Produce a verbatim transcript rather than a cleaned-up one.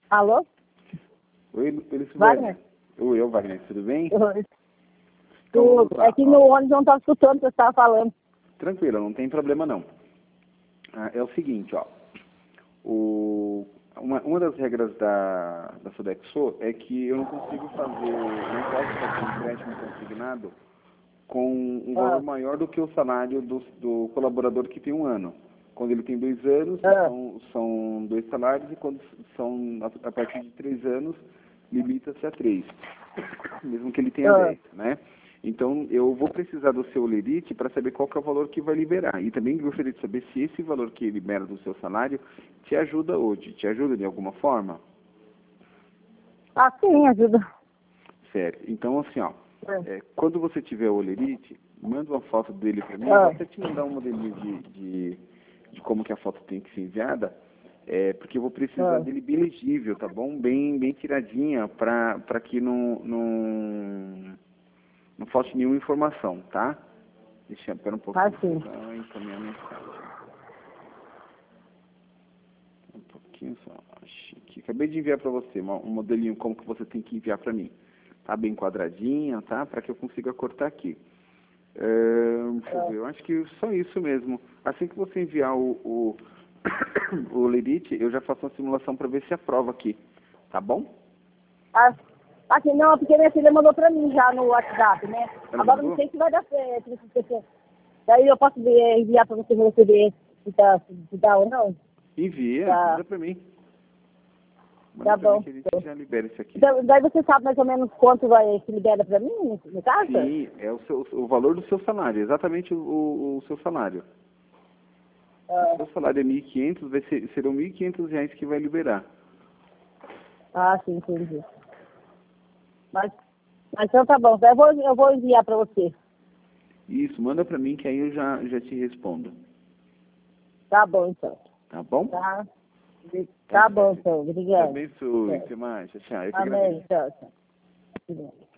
Alô? Oi, Felicidade. Wagner? Oi, eu, Wagner, tudo bem? Oi. Então, Tu, vamos lá, é que ó. no ônibus eu não estava escutando o que você estava falando. Tranquilo, não tem problema não. Ah, é o seguinte, ó. O, uma, uma das regras da, da Sodexo é que eu não consigo fazer, não posso fazer um empréstimo consignado com um valor Ah. maior do que o salário do, do colaborador que tem um ano. Quando ele tem dois anos, Ah. são, são dois salários, e quando são a, a partir de três anos, limita-se a três, mesmo que ele tenha Ah. dez, né? Então, eu vou precisar do seu lerite para saber qual que é o valor que vai liberar. E também gostaria de saber se esse valor que libera do seu salário te ajuda hoje. Te ajuda de alguma forma? Ah, sim, ajuda. Sério. Então, assim, ó, É. é, quando você tiver o olerite, manda uma foto dele para mim. Ah. Eu vou até te mandar um modelinho de, de, de como que a foto tem que ser enviada, é, porque eu vou precisar Ah. dele bem legível, tá bom? Bem, bem tiradinha, para que não, não, não falte nenhuma informação, tá? Deixa eu pera um pouquinho. Ah, sim. Só encaminhar a mensagem. Um pouquinho só. Acho que acabei de enviar para você uma- um modelinho como que você tem que enviar para mim. Tá bem quadradinha, tá? Para que eu consiga cortar aqui. É, deixa eu ver. Eu acho que só isso mesmo. Assim que você enviar o o, o lerite, eu já faço uma simulação para ver se aprova aqui. Tá bom? Ah, assim, não, porque minha filha mandou pra mim já no WhatsApp, né? Ela Agora mandou? não sei se vai dar certo. se- se- Daí eu posso ver, enviar pra você, pra você ver se dá, se dá ou não. Envia, Tá. manda para mim. Manda Tá para mim bom. que a gente já libera isso aqui. Então, daí você sabe mais ou menos quanto vai se libera pra mim, no, no caso? Sim, é o, seu, o valor do seu salário, exatamente o, o, o seu salário. Ah, O seu salário é mil e quinhentos, vai ser, serão mil e quinhentos reais que vai liberar. ah, sim, entendi. Mas, mas então tá bom. Eu vou, eu vou enviar pra você. Isso, manda para mim que aí eu já, já te respondo. Tá bom, então. Tá bom? Tá, tá bom, então. Te Obrigada. abençoe. Tchau. Até mais. Tchau, tchau. Eu que Amém. agradeço. Tchau, tchau.